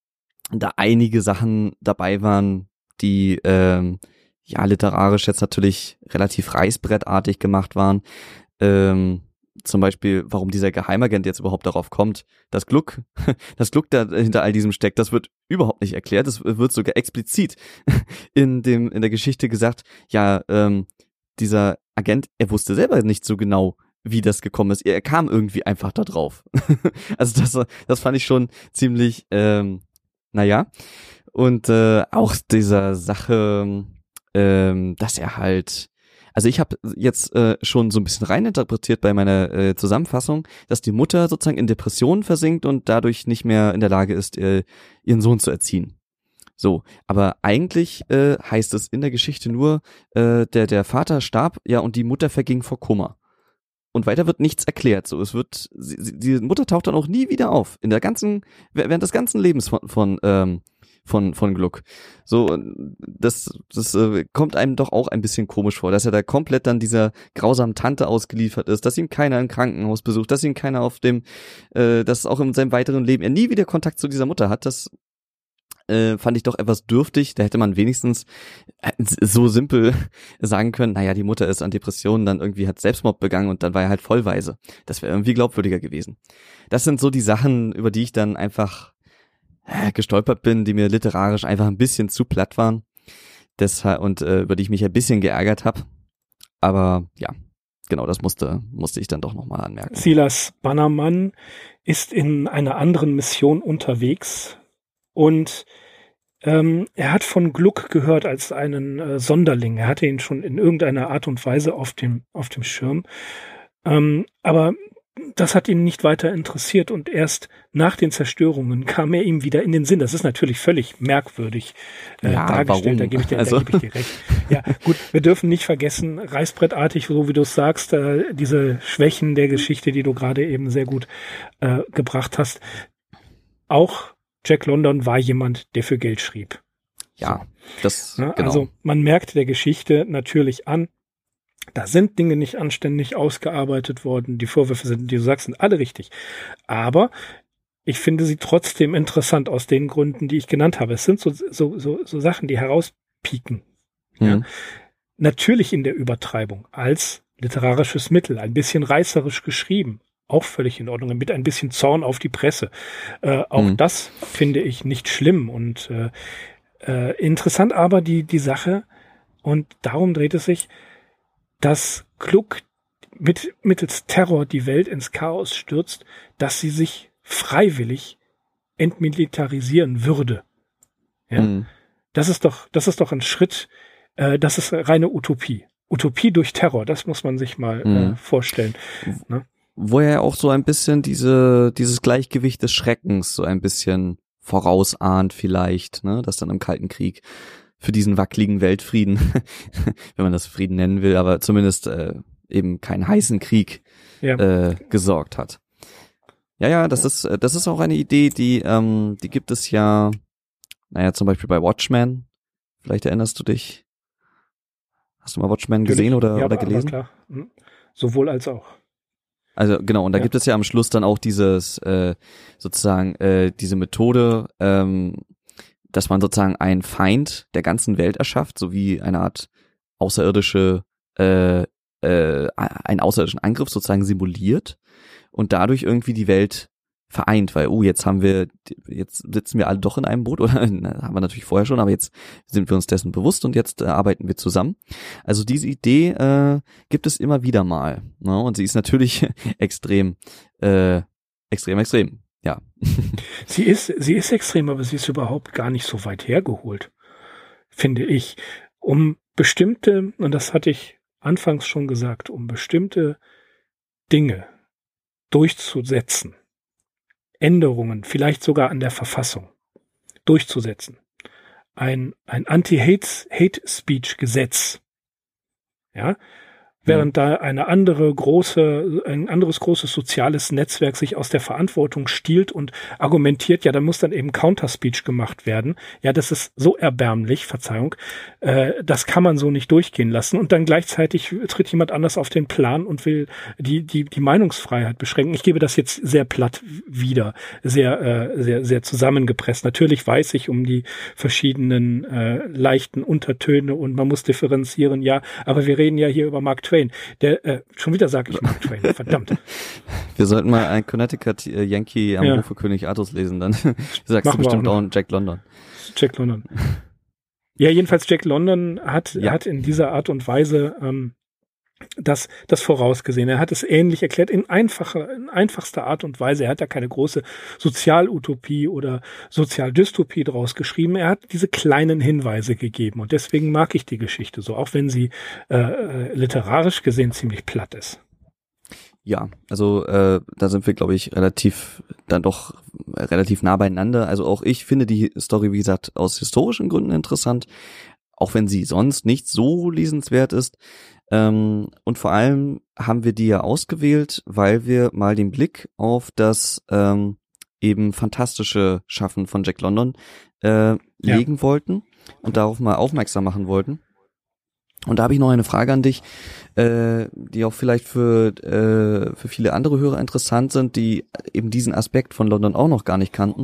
B: da einige Sachen dabei waren, die ähm, ja literarisch jetzt natürlich relativ reißbrettartig gemacht waren. Ähm, zum Beispiel, warum dieser Geheimagent jetzt überhaupt darauf kommt, das Gluck, das Gluck da hinter all diesem steckt, das wird überhaupt nicht erklärt. Es wird sogar explizit in dem in der Geschichte gesagt, ja, ähm, dieser Agent, er wusste selber nicht so genau, wie das gekommen ist. Er kam irgendwie einfach da drauf. Also das, das fand ich schon ziemlich, ähm, naja. Und äh, auch dieser Sache, ähm, dass er halt, also ich habe jetzt äh, schon so ein bisschen reininterpretiert bei meiner äh, Zusammenfassung, dass die Mutter sozusagen in Depressionen versinkt und dadurch nicht mehr in der Lage ist, äh, ihren Sohn zu erziehen. So, aber eigentlich äh, heißt es in der Geschichte nur, äh, der der Vater starb, ja, und die Mutter verging vor Kummer. Und weiter wird nichts erklärt. So, es wird, sie, die Mutter taucht dann auch nie wieder auf in der ganzen, während des ganzen Lebens von von ähm, von von Gluck. So, das das äh, kommt einem doch auch ein bisschen komisch vor, dass er da komplett dann dieser grausamen Tante ausgeliefert ist, dass ihn keiner im Krankenhaus besucht, dass ihn keiner auf dem, äh, dass auch in seinem weiteren Leben er nie wieder Kontakt zu dieser Mutter hat. Das äh, fand ich doch etwas dürftig. Da hätte man wenigstens äh, so simpel sagen können, naja, die Mutter ist an Depressionen, dann irgendwie hat Selbstmord begangen und dann war er halt vollweise. Das wäre irgendwie glaubwürdiger gewesen. Das sind so die Sachen, über die ich dann einfach äh, gestolpert bin, die mir literarisch einfach ein bisschen zu platt waren. Deshalb, und äh, über die ich mich ein bisschen geärgert habe. Aber ja, genau, das musste musste ich dann doch nochmal anmerken.
A: Silas Bannerman ist in einer anderen Mission unterwegs und ähm, er hat von Gluck gehört als einen äh, Sonderling. Er hatte ihn schon in irgendeiner Art und Weise auf dem auf dem Schirm. Ähm, aber das hat ihn nicht weiter interessiert und erst nach den Zerstörungen kam er ihm wieder in den Sinn. Das ist natürlich völlig merkwürdig äh,
B: ja,
A: dargestellt,
B: warum?
A: da gebe ich, dir,
B: also.
A: da gebe ich dir recht. Ja, gut, wir dürfen nicht vergessen, reißbrettartig, so wie du es sagst, äh, diese Schwächen der Geschichte, die du gerade eben sehr gut äh, gebracht hast. Auch Jack London war jemand, der für Geld schrieb.
B: Ja, das,
A: ja,
B: genau.
A: Also man merkt der Geschichte natürlich an, da sind Dinge nicht anständig ausgearbeitet worden. Die Vorwürfe sind, die du sagst, sind alle richtig. Aber ich finde sie trotzdem interessant aus den Gründen, die ich genannt habe. Es sind so, so, so, so Sachen, die herauspieken.
B: Mhm.
A: Ja. Natürlich in der Übertreibung als literarisches Mittel, ein bisschen reißerisch geschrieben. Auch völlig in Ordnung, mit ein bisschen Zorn auf die Presse. Äh, auch mhm. das finde ich nicht schlimm. Und äh, äh, interessant aber die, die Sache, und darum dreht es sich, dass Gluck mit, mittels Terror die Welt ins Chaos stürzt, dass sie sich freiwillig entmilitarisieren würde. Ja? Mhm. Das ist doch, das ist doch ein Schritt, äh, das ist reine Utopie. Utopie durch Terror, das muss man sich mal mhm. äh, vorstellen. Ne?
B: Wo er auch so ein bisschen diese, dieses Gleichgewicht des Schreckens so ein bisschen vorausahnt vielleicht, ne, dass dann im Kalten Krieg für diesen wackeligen Weltfrieden, wenn man das Frieden nennen will, aber zumindest äh, eben keinen heißen Krieg ja. äh, gesorgt hat. Ja, ja, das ist das ist auch eine Idee, die ähm, die gibt es ja, naja, zum Beispiel bei Watchmen. Vielleicht erinnerst du dich. Hast du mal Watchmen gesehen oder,
A: ja,
B: oder
A: aber,
B: gelesen?
A: Aber klar. Sowohl als auch.
B: Also genau, und da
A: ja.
B: gibt es ja am Schluss dann auch dieses äh, sozusagen äh, diese Methode, ähm, dass man sozusagen einen Feind der ganzen Welt erschafft, sowie eine Art außerirdische, äh, äh, einen außerirdischen Angriff sozusagen simuliert und dadurch irgendwie die Welt vereint, weil, oh, jetzt haben wir, jetzt sitzen wir alle doch in einem Boot, oder haben wir natürlich vorher schon, aber jetzt sind wir uns dessen bewusst und jetzt äh, arbeiten wir zusammen. Also diese Idee äh, gibt es immer wieder mal, ne? Und sie ist natürlich extrem, äh, extrem, extrem. Ja.
A: Sie ist, sie ist extrem, aber sie ist überhaupt gar nicht so weit hergeholt, finde ich. Um bestimmte, und das hatte ich anfangs schon gesagt, um bestimmte Dinge durchzusetzen, Änderungen, vielleicht sogar an der Verfassung, durchzusetzen. Ein, ein Anti-Hate-Speech-Gesetz, ja, während da eine andere große, ein anderes großes soziales Netzwerk sich aus der Verantwortung stiehlt und argumentiert, ja, da muss dann eben Counterspeech gemacht werden. Ja, das ist so erbärmlich, Verzeihung, äh, das kann man so nicht durchgehen lassen. Und dann gleichzeitig tritt jemand anders auf den Plan und will die die die Meinungsfreiheit beschränken. Ich gebe das jetzt sehr platt wieder, sehr äh, sehr sehr zusammengepresst. Natürlich weiß ich um die verschiedenen äh, leichten Untertöne und man muss differenzieren, ja, aber wir reden ja hier über Mark Twain. Der, äh, schon wieder sage ich Mark Twain, verdammt.
B: Wir sollten mal ein Connecticut Yankee am
A: ja.
B: Hofe König Artus lesen, dann sagst Machen du bestimmt auch, auch Jack London.
A: Jack London. Ja, jedenfalls Jack London hat, ja. hat in dieser Art und Weise ähm, das, das vorausgesehen. Er hat es ähnlich erklärt, in einfacher, in einfachster Art und Weise. Er hat da keine große Sozialutopie oder Sozialdystopie draus geschrieben. Er hat diese kleinen Hinweise gegeben und deswegen mag ich die Geschichte so, auch wenn sie äh, literarisch gesehen ziemlich platt ist.
B: Ja, also äh, da sind wir, glaube ich, relativ dann doch relativ nah beieinander. Also auch ich finde die Story, wie gesagt, aus historischen Gründen interessant, auch wenn sie sonst nicht so lesenswert ist. Ähm, und vor allem haben wir die ja ausgewählt, weil wir mal den Blick auf das ähm, eben fantastische Schaffen von Jack London äh, legen ja. wollten und darauf mal aufmerksam machen wollten. Und da habe ich noch eine Frage an dich, äh, die auch vielleicht für äh, für viele andere Hörer interessant sind, die eben diesen Aspekt von London auch noch gar nicht kannten.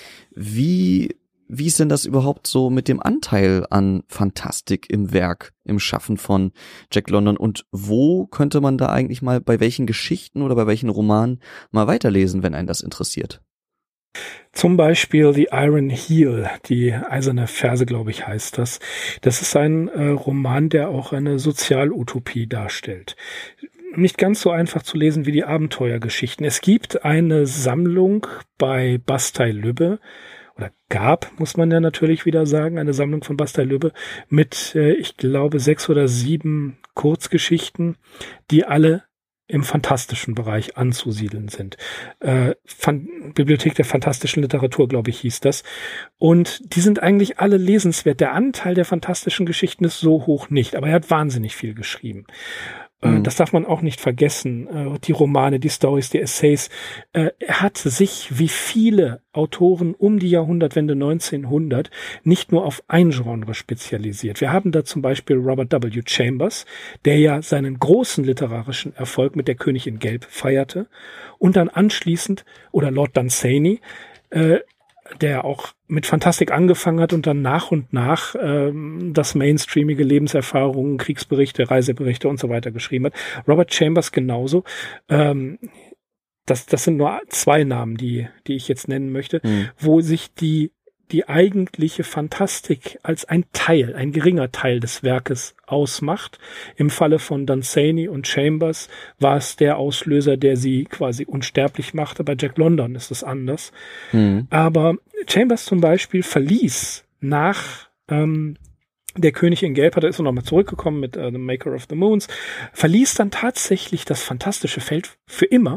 B: Wie Wie ist denn das überhaupt so mit dem Anteil an Fantastik im Werk, im Schaffen von Jack London und wo könnte man da eigentlich mal bei welchen Geschichten oder bei welchen Romanen mal weiterlesen, wenn einen das interessiert?
A: Zum Beispiel The Iron Heel, die eiserne Ferse, glaube ich, heißt das. Das ist ein äh, Roman, der auch eine Sozialutopie darstellt. Nicht ganz so einfach zu lesen wie die Abenteuergeschichten. Es gibt eine Sammlung bei Bastei-Lübbe, oder gab, muss man ja natürlich wieder sagen, eine Sammlung von Bastei-Lübbe mit, äh, ich glaube, sechs oder sieben Kurzgeschichten, die alle im fantastischen Bereich anzusiedeln sind. Äh, Fan- Bibliothek der fantastischen Literatur, glaube ich, hieß das. Und die sind eigentlich alle lesenswert. Der Anteil der fantastischen Geschichten ist so hoch nicht, aber er hat wahnsinnig viel geschrieben. Mhm. Äh, das darf man auch nicht vergessen. Äh, die Romane, die Stories, die Essays. Äh, er hat sich, wie viele Autoren um die Jahrhundertwende neunzehnhundert, nicht nur auf ein Genre spezialisiert. Wir haben da zum Beispiel Robert W. Chambers, der ja seinen großen literarischen Erfolg mit Der König in Gelb feierte und dann anschließend, oder Lord Dunsany, äh, der auch mit Fantastik angefangen hat und dann nach und nach ähm, das mainstreamige Lebenserfahrungen, Kriegsberichte, Reiseberichte und so weiter geschrieben hat. Robert Chambers genauso. Ähm, Das, das sind nur zwei Namen, die, die ich jetzt nennen möchte, mhm. wo sich die, die eigentliche Fantastik als ein Teil, ein geringer Teil des Werkes ausmacht. Im Falle von Dunsany und Chambers war es der Auslöser, der sie quasi unsterblich machte. Bei Jack London ist es anders. Mhm. Aber Chambers zum Beispiel verließ nach ähm, Der König in Gelb, hat er ist noch mal zurückgekommen mit uh, The Maker of the Moons, verließ dann tatsächlich das fantastische Feld für immer.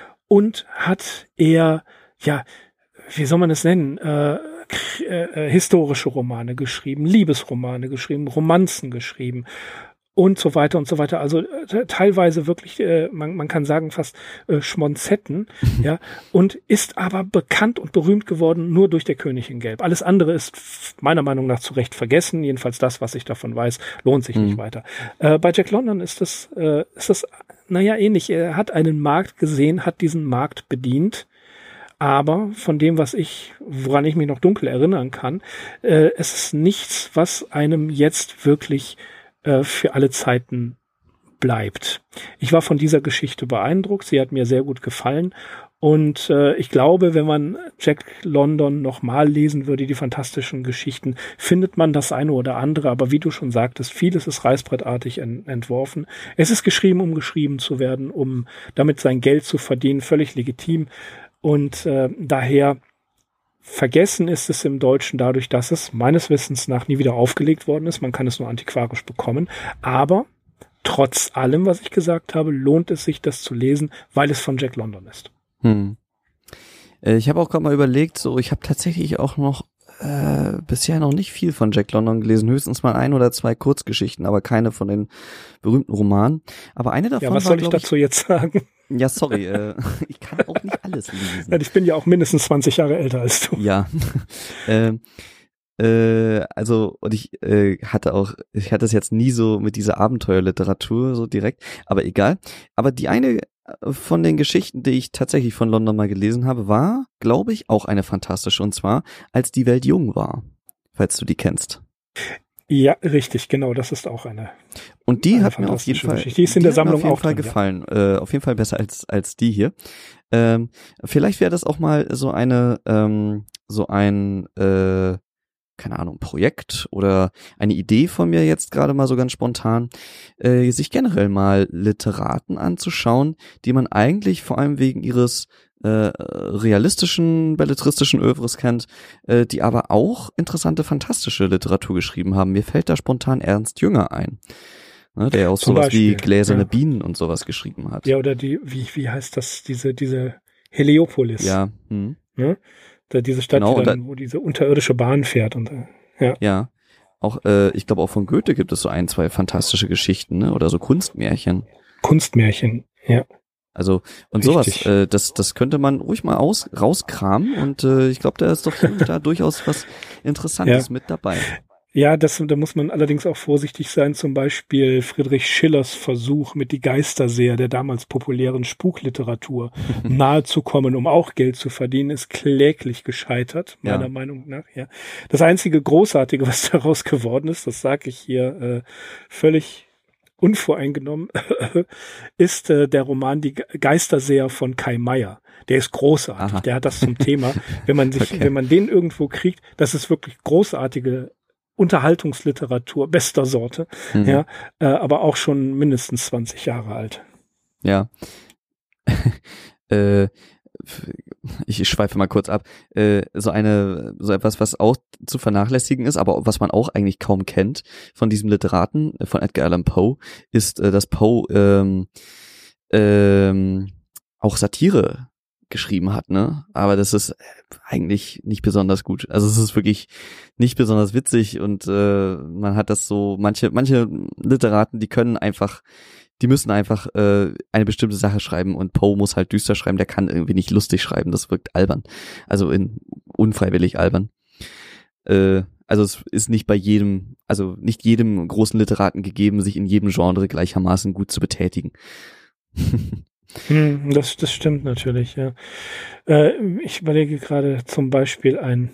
A: Und hat er, ja, wie soll man es nennen, äh, äh, historische Romane geschrieben, Liebesromane geschrieben, Romanzen geschrieben und so weiter und so weiter. Also äh, teilweise wirklich, äh, man, man kann sagen fast äh, Schmonzetten, ja, und ist aber bekannt und berühmt geworden nur durch Der König in Gelb. Alles andere ist meiner Meinung nach zu Recht vergessen. Jedenfalls das, was ich davon weiß, lohnt sich mhm. nicht weiter. Äh, bei Jack London ist das, äh, ist das naja, ähnlich. Er hat einen Markt gesehen, hat diesen Markt bedient, aber von dem, was ich, woran ich mich noch dunkel erinnern kann, äh, es ist nichts, was einem jetzt wirklich äh, für alle Zeiten bleibt. Ich war von dieser Geschichte beeindruckt, sie hat mir sehr gut gefallen und äh, ich glaube, wenn man Jack London nochmal lesen würde, die fantastischen Geschichten, findet man das eine oder andere, aber wie du schon sagtest, vieles ist reißbrettartig en- entworfen. Es ist geschrieben, um geschrieben zu werden, um damit sein Geld zu verdienen, völlig legitim und äh, daher vergessen ist es im Deutschen dadurch, dass es meines Wissens nach nie wieder aufgelegt worden ist. Man kann es nur antiquarisch bekommen, aber trotz allem, was ich gesagt habe, lohnt es sich, das zu lesen, weil es von Jack London ist.
B: Hm. Ich habe auch gerade mal überlegt, so ich habe tatsächlich auch noch äh, bisher noch nicht viel von Jack London gelesen, höchstens mal ein oder zwei Kurzgeschichten, aber keine von den berühmten Romanen. Aber eine davon
A: ja, was
B: war,
A: soll ich dazu ich, jetzt sagen?
B: Ja, sorry, äh, ich kann auch nicht alles lesen.
A: Ja, ich bin ja auch mindestens zwanzig Jahre älter als du.
B: Ja, ähm, äh, also und ich äh, hatte auch, ich hatte es jetzt nie so mit dieser Abenteuerliteratur so direkt, aber egal. Aber die eine von den Geschichten, die ich tatsächlich von London mal gelesen habe, war, glaube ich, auch eine fantastische, und zwar Als die Welt jung war, falls du die kennst.
A: Ja, richtig, genau, das ist auch eine.
B: Und die hat mir auf jeden Fall,
A: Geschichte. Die ist in der Sammlung
B: auf jeden
A: auch
B: Fall
A: drin,
B: gefallen, ja. äh, auf jeden Fall besser als als die hier. Ähm, vielleicht wäre das auch mal so eine, ähm, so ein äh, keine Ahnung, Projekt oder eine Idee von mir jetzt gerade mal so ganz spontan, äh, sich generell mal Literaten anzuschauen, die man eigentlich vor allem wegen ihres äh, realistischen, belletristischen Övres kennt, äh, die aber auch interessante, fantastische Literatur geschrieben haben. Mir fällt da spontan Ernst Jünger ein, ne, der auch
A: Zum
B: sowas
A: Beispiel,
B: wie Gläserne
A: ja.
B: Bienen und sowas geschrieben hat.
A: Ja, oder die, wie, wie heißt das, diese, diese Heliopolis.
B: Ja, hm.
A: Ne? Da, diese Stadt,
B: Genau,
A: die dann,
B: da,
A: wo diese unterirdische Bahn fährt und ja.
B: Ja. Auch, äh, ich glaube auch von Goethe gibt es so ein, zwei fantastische Geschichten, ne? Oder so Kunstmärchen.
A: Kunstmärchen, ja.
B: Also, und
A: Richtig.
B: sowas, äh, das, das könnte man ruhig mal aus, rauskramen und äh, ich glaube, da ist doch hier und da durchaus was Interessantes ja. mit dabei.
A: Ja, das, da muss man allerdings auch vorsichtig sein. Zum Beispiel Friedrich Schillers Versuch, mit Die Geisterseher der damals populären Spukliteratur nahezukommen, um auch Geld zu verdienen, ist kläglich gescheitert, meiner ja. Meinung nach. Ja, das einzige Großartige, was daraus geworden ist, das sage ich hier äh, völlig unvoreingenommen, ist äh, der Roman Die Geisterseher von Kai Meier. Der ist großartig. Aha. Der hat das zum Thema. Wenn man sich, okay. wenn man den irgendwo kriegt, das ist wirklich großartige Unterhaltungsliteratur bester Sorte, mhm. ja, äh, aber auch schon mindestens zwanzig Jahre alt.
B: Ja. äh, ich schweife mal kurz ab. Äh, so eine, so etwas, was auch zu vernachlässigen ist, aber was man auch eigentlich kaum kennt von diesem Literaten, von Edgar Allan Poe, ist, äh, dass Poe ähm, ähm, auch Satire geschrieben hat, ne? Aber das ist eigentlich nicht besonders gut. Also es ist wirklich nicht besonders witzig und äh, man hat das so, manche manche Literaten, die können einfach, die müssen einfach äh, eine bestimmte Sache schreiben und Poe muss halt düster schreiben, der kann irgendwie nicht lustig schreiben, das wirkt albern. Also in unfreiwillig albern. Äh, also es ist nicht bei jedem, also nicht jedem großen Literaten gegeben, sich in jedem Genre gleichermaßen gut zu betätigen.
A: Hm, das, das stimmt natürlich, ja. Äh, ich überlege gerade zum Beispiel ein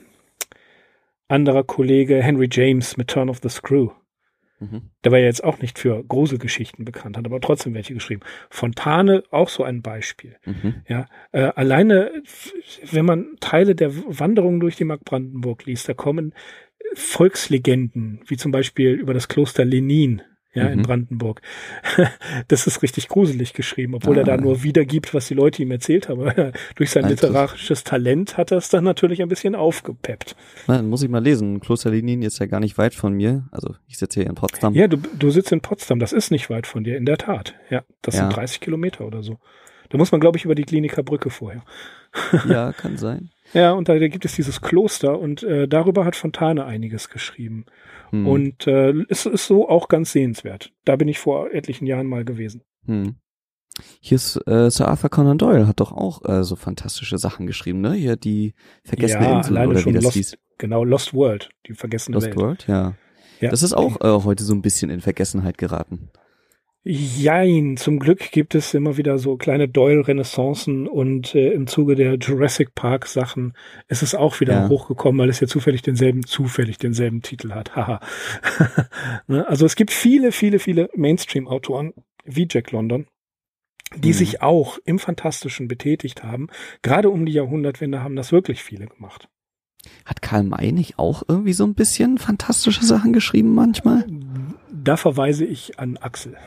A: anderer Kollege, Henry James mit Turn of the Screw. Mhm. Der war ja jetzt auch nicht für Gruselgeschichten bekannt, hat aber trotzdem welche geschrieben. Fontane, auch so ein Beispiel. Mhm. Ja, äh, alleine, wenn man Teile der Wanderung durch die Mark Brandenburg liest, da kommen Volkslegenden, wie zum Beispiel über das Kloster Lenin, ja, mhm. in Brandenburg. Das ist richtig gruselig geschrieben, obwohl ah. er da nur wiedergibt, was die Leute ihm erzählt haben. Durch sein literarisches Talent hat er es dann natürlich ein bisschen aufgepeppt.
B: Na, dann muss ich mal lesen. Kloster Lenin ist ja gar nicht weit von mir. Also ich sitze hier in Potsdam.
A: Ja, du, du sitzt in Potsdam. Das ist nicht weit von dir, in der Tat. Ja, das ja. sind dreißig Kilometer oder so. Da muss man, glaube ich, über die Kliniker Brücke vorher.
B: Ja, kann sein.
A: Ja, und da gibt es dieses Kloster und äh, darüber hat Fontane einiges geschrieben. Hm. Und äh, es ist so auch ganz sehenswert. Da bin ich vor etlichen Jahren mal gewesen.
B: Hm. Hier ist äh, Sir Arthur Conan Doyle hat doch auch äh, so fantastische Sachen geschrieben, ne? Hier die vergessene
A: ja,
B: Insel
A: alleine
B: oder
A: schon
B: wie das
A: Lost,
B: hieß.
A: Genau, Lost World, die vergessene
B: Lost
A: Welt.
B: Lost World, ja. ja. Das ist auch äh, heute so ein bisschen in Vergessenheit geraten.
A: Jein, zum Glück gibt es immer wieder so kleine Doyle-Renaissancen und äh, im Zuge der Jurassic Park Sachen ist es auch wieder ja. hochgekommen, weil es ja zufällig denselben, zufällig denselben Titel hat. Haha. Ne? Also es gibt viele, viele, viele Mainstream-Autoren wie Jack London, die mhm. sich auch im Fantastischen betätigt haben. Gerade um die Jahrhundertwende haben das wirklich viele gemacht.
B: Hat Karl May nicht auch irgendwie so ein bisschen fantastische Sachen geschrieben manchmal?
A: Da verweise ich an Axel.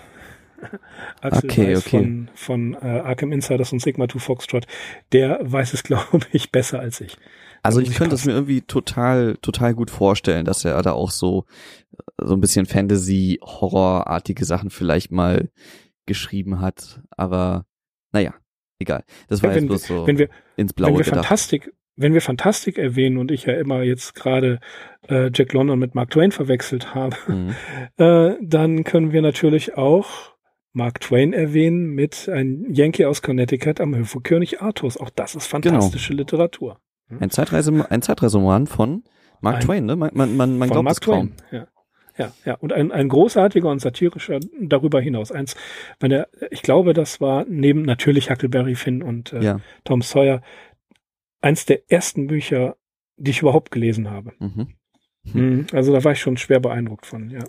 A: Axel
B: okay,
A: weiß
B: okay.
A: von, von äh, Arkham Insiders und Sigma zwei Foxtrot, der weiß es, glaube ich, besser als ich.
B: Also ich könnte es mir irgendwie total, total gut vorstellen, dass er da auch so, so ein bisschen Fantasy-Horror-artige Sachen vielleicht mal geschrieben hat, aber naja, egal. Das war ja, jetzt bloß so
A: wenn wir,
B: ins Blaue
A: wenn wir
B: gedacht.
A: Fantastik, wenn wir Fantastik erwähnen und ich ja immer jetzt gerade äh, Jack London mit Mark Twain verwechselt habe, mhm. äh, dann können wir natürlich auch Mark Twain erwähnen mit einem Yankee aus Connecticut am Höfe König Arthurs. Auch das ist fantastische genau. Literatur.
B: Hm? Ein Zeitreise, ein Zeitreiseroman von Mark ein, Twain, ne? Man, man, man, man glaubt es kaum.
A: Ja. Ja, ja. Und ein, ein großartiger und satirischer darüber hinaus. Eins, meine, ich glaube, das war neben natürlich Huckleberry Finn und äh, ja. Tom Sawyer eins der ersten Bücher, die ich überhaupt gelesen habe. Mhm. Hm. Also da war ich schon schwer beeindruckt von, ja.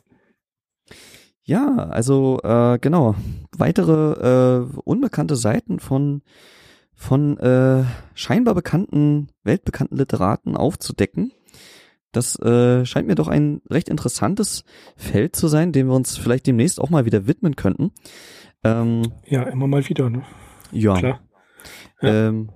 B: Ja, also äh, genau, weitere äh, unbekannte Seiten von von äh, scheinbar bekannten, weltbekannten Literaten aufzudecken. Das äh, scheint mir doch ein recht interessantes Feld zu sein, dem wir uns vielleicht demnächst auch mal wieder widmen könnten. Ähm,
A: ja, immer mal wieder, ne?
B: Ja.
A: Klar. Ja.
B: Ähm,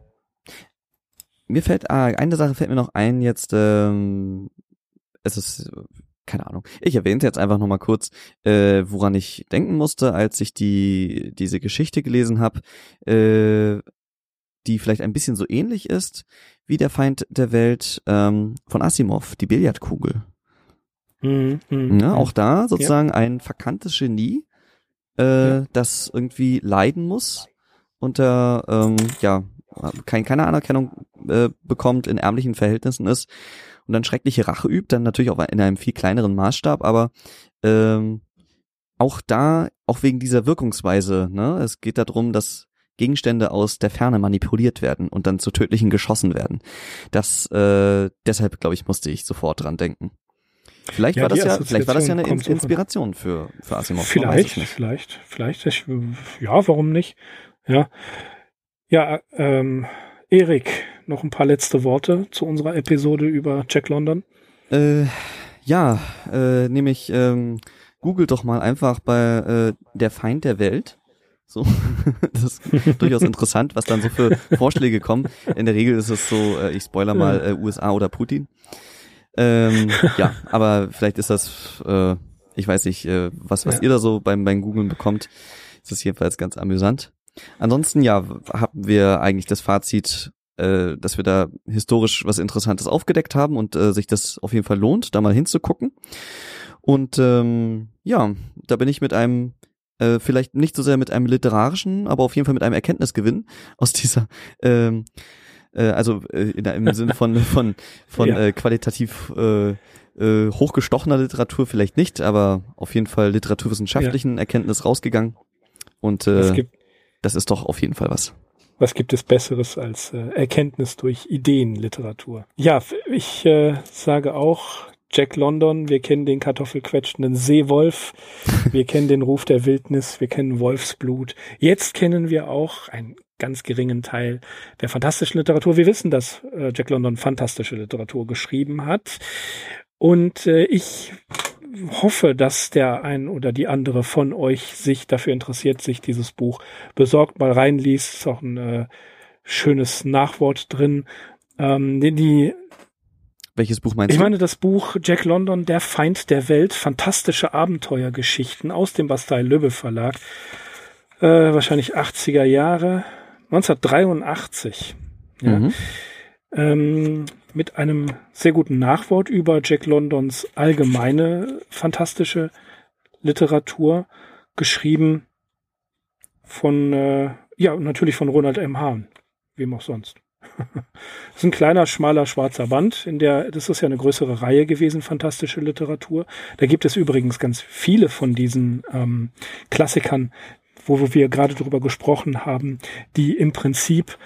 B: mir fällt, ah, eine Sache fällt mir noch ein jetzt, ähm, es ist keine Ahnung. Ich erwähne es jetzt einfach nochmal kurz, äh, woran ich denken musste, als ich die diese Geschichte gelesen habe, äh, die vielleicht ein bisschen so ähnlich ist wie der Feind der Welt ähm, von Asimov, die Billardkugel.
A: Mhm, mh,
B: ja, auch da sozusagen ja. ein verkanntes Genie, äh, ja. das irgendwie leiden muss unter ähm, ja kein, keine Anerkennung äh, bekommt, in ärmlichen Verhältnissen ist und dann schreckliche Rache übt, dann natürlich auch in einem viel kleineren Maßstab, aber ähm, auch da, auch wegen dieser Wirkungsweise, ne, es geht darum, dass Gegenstände aus der Ferne manipuliert werden und dann zu tödlichen geschossen werden. Das, äh, deshalb, glaube ich, musste ich sofort dran denken. Vielleicht ja, war das ja, vielleicht war das ja eine In- Inspiration für, für Asimov.
A: Vielleicht, vielleicht, vielleicht, ich, ja, warum nicht? Ja, ja, ähm, Erik, noch ein paar letzte Worte zu unserer Episode über Jack London?
B: Äh, ja, äh, nämlich ähm, googelt doch mal einfach bei äh, der Feind der Welt. So, das ist durchaus interessant, was dann so für Vorschläge kommen. In der Regel ist es so, äh, ich spoiler mal äh, U S A oder Putin. Ähm, ja, aber vielleicht ist das, äh, ich weiß nicht, äh, was was ja. ihr da so beim beim Googlen bekommt. Das ist jedenfalls ganz amüsant. Ansonsten, ja, haben wir eigentlich das Fazit, äh, dass wir da historisch was Interessantes aufgedeckt haben und äh, sich das auf jeden Fall lohnt, da mal hinzugucken. Und ähm, ja, da bin ich mit einem, äh, vielleicht nicht so sehr mit einem literarischen, aber auf jeden Fall mit einem Erkenntnisgewinn aus dieser, ähm, äh, also äh, in, im Sinne von von von ja. äh, qualitativ äh, äh, hochgestochener Literatur vielleicht nicht, aber auf jeden Fall literaturwissenschaftlichen ja. Erkenntnis rausgegangen. Und äh, gibt, das ist doch auf jeden Fall was.
A: Was gibt es Besseres als äh, Erkenntnis durch Ideenliteratur? Ja, ich äh, sage auch Jack London, wir kennen den kartoffelquetschenden Seewolf, wir kennen den Ruf der Wildnis, wir kennen Wolfsblut. Jetzt kennen wir auch einen ganz geringen Teil der fantastischen Literatur. Wir wissen, dass äh, Jack London fantastische Literatur geschrieben hat. Und äh, ich hoffe, dass der ein oder die andere von euch sich dafür interessiert, sich dieses Buch besorgt, mal reinliest. Ist auch ein äh, schönes Nachwort drin. Ähm, die, die
B: Welches Buch meinst
A: ich
B: du?
A: Ich meine das Buch Jack London, Der Feind der Welt, fantastische Abenteuergeschichten aus dem Bastei-Lübbe Verlag. Äh, wahrscheinlich achtziger Jahre, neunzehnhundertdreiundachtzig. Ja. Mhm. Ähm, mit einem sehr guten Nachwort über Jack Londons allgemeine fantastische Literatur, geschrieben von, äh, ja, natürlich von Ronald M. Hahn, wem auch sonst. Das ist ein kleiner, schmaler, schwarzer Band, in der, das ist ja eine größere Reihe gewesen, fantastische Literatur. Da gibt es übrigens ganz viele von diesen ähm, Klassikern, wo, wo wir gerade drüber gesprochen haben, die im Prinzip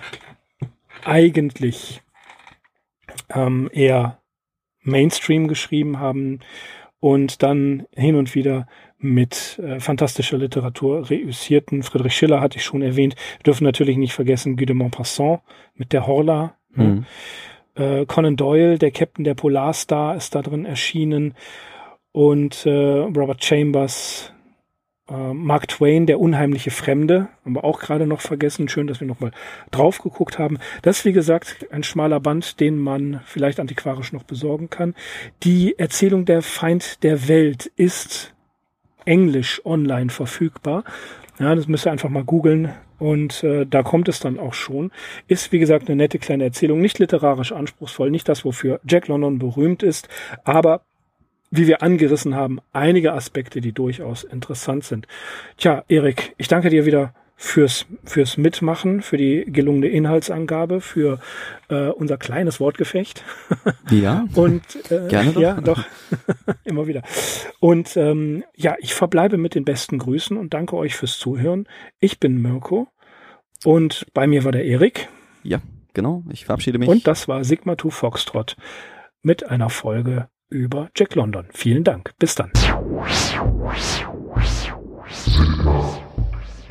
A: eigentlich ähm, eher Mainstream geschrieben haben und dann hin und wieder mit äh, fantastischer Literatur reüssierten. Friedrich Schiller hatte ich schon erwähnt. Wir dürfen natürlich nicht vergessen Guy de Maupassant mit der Horla. Mhm. Äh, Conan Doyle, der Captain der Polarstar, ist da drin erschienen. Und äh, Robert Chambers, äh, Mark Twain, der unheimliche Fremde, haben wir auch gerade noch vergessen. Schön, dass wir nochmal drauf geguckt haben. Das ist, wie gesagt, ein schmaler Band, den man vielleicht antiquarisch noch besorgen kann. Die Erzählung Der Feind der Welt ist Englisch online verfügbar. Ja, das müsst ihr einfach mal googeln und äh, da kommt es dann auch schon. Ist, wie gesagt, eine nette kleine Erzählung, nicht literarisch anspruchsvoll, nicht das, wofür Jack London berühmt ist, aber wie wir angerissen haben, einige Aspekte, die durchaus interessant sind. Tja, Erik, ich danke dir wieder fürs fürs Mitmachen, für die gelungene Inhaltsangabe, für äh, unser kleines Wortgefecht.
B: Ja.
A: Und äh,
B: gerne doch.
A: Ja, doch. Immer wieder. Und ähm, ja, ich verbleibe mit den besten Grüßen und danke euch fürs Zuhören. Ich bin Mirko und bei mir war der Erik.
B: Ja, genau. Ich verabschiede mich.
A: Und das war Sigma zwei Foxtrot mit einer Folge über Jack London. Vielen Dank. Bis dann.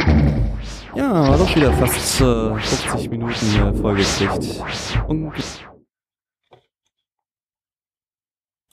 B: Ja, war doch wieder fast äh, fünfzig Minuten äh, vollgekriegt. Und